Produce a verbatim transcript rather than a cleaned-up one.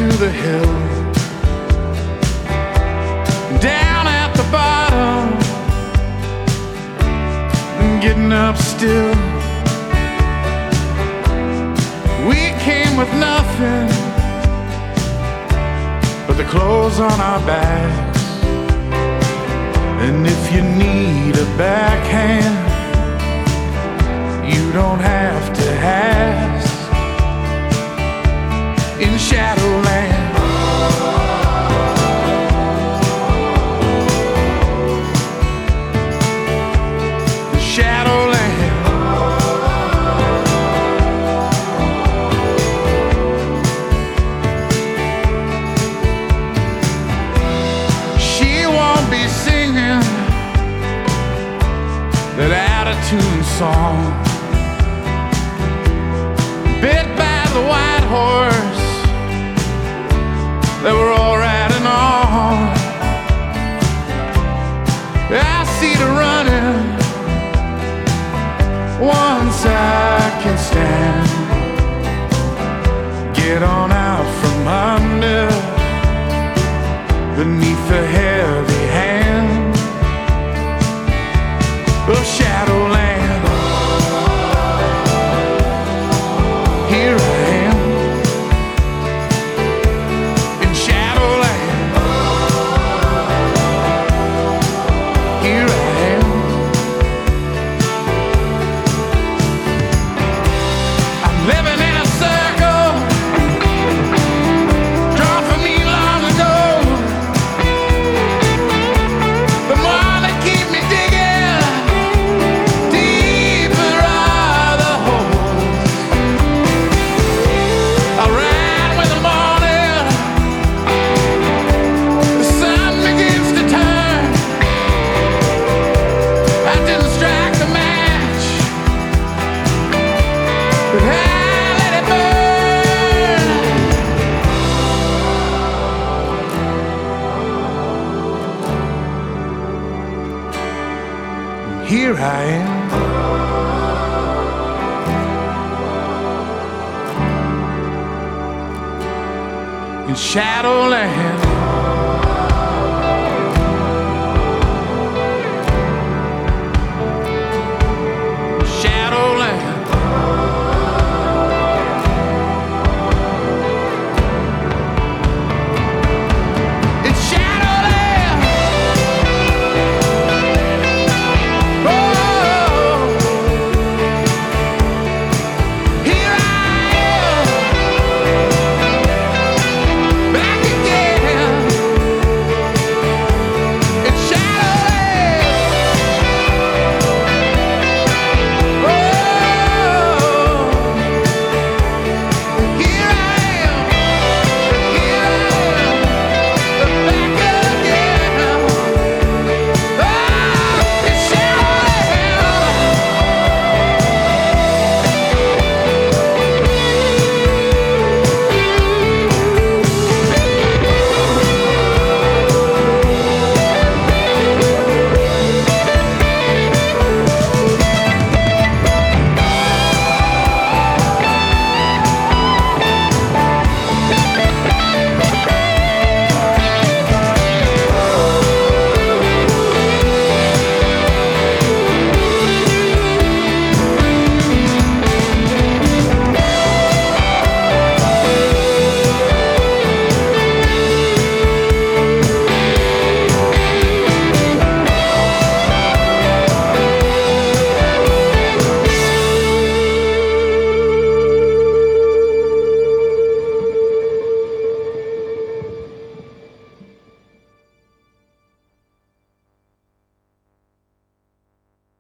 to the hill. Down at the bottom, getting up still. We came with nothing but the clothes on our backs. And if you need a backhand, you don't have to ask. In Shadowland, Shadowland, she won't be singing that out-of-tune song. Bit by the white horse that we're all riding on. I see the running once I can stand. Get on out from under beneath the heavy hand of Shadowland. Here I am in Shadowland. Here I am. I'm living in a circle drawn for me long ago. The more they keep me digging, deeper are the holes. I ride with the morning, the sun begins to turn. I didn't strike the match, but I let it burn. Here I am in Shadowland.